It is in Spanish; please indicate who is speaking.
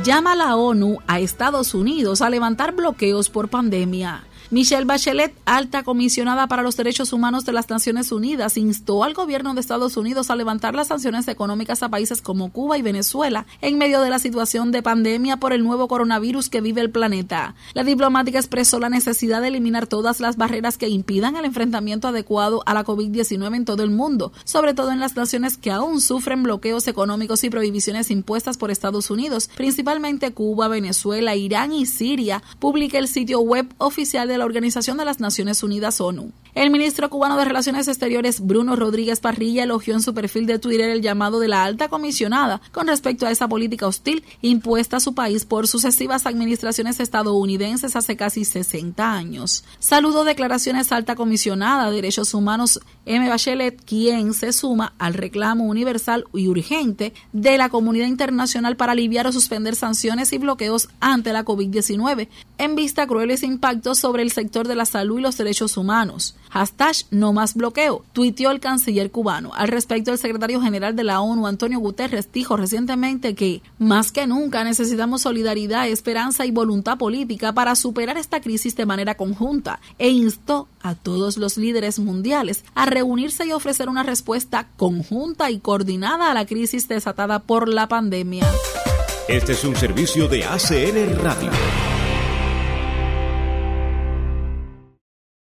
Speaker 1: Llama a la ONU a Estados Unidos a levantar bloqueos por pandemia. Michelle Bachelet, alta comisionada para los derechos humanos de las Naciones Unidas, instó al gobierno de Estados Unidos a levantar las sanciones económicas a países como Cuba y Venezuela en medio de la situación de pandemia por el nuevo coronavirus que vive el planeta. La diplomática expresó la necesidad de eliminar todas las barreras que impidan el enfrentamiento adecuado a la COVID-19 en todo el mundo, sobre todo en las naciones que aún sufren bloqueos económicos y prohibiciones impuestas por Estados Unidos, principalmente Cuba, Venezuela, Irán y Siria, publica el sitio web oficial de la Organización de las Naciones Unidas, ONU. El ministro cubano de Relaciones Exteriores, Bruno Rodríguez Parrilla, elogió en su perfil de Twitter el llamado de la alta comisionada con respecto a esa política hostil impuesta a su país por sucesivas administraciones estadounidenses hace casi 60 años. Saludó declaraciones alta comisionada de Derechos Humanos M. Bachelet, quien se suma al reclamo universal y urgente de la comunidad internacional para aliviar o suspender sanciones y bloqueos ante la COVID-19, en vista a crueles impactos sobre el sector de la salud y los derechos humanos. #no más bloqueo, tuiteó el canciller cubano. Al respecto, el secretario general de la ONU, Antonio Guterres, dijo recientemente que más que nunca necesitamos solidaridad, esperanza y voluntad política para superar esta crisis de manera conjunta, e instó a todos los líderes mundiales a reunirse y ofrecer una respuesta conjunta y coordinada a la crisis desatada por la pandemia.
Speaker 2: Este es un servicio de ACN Radio.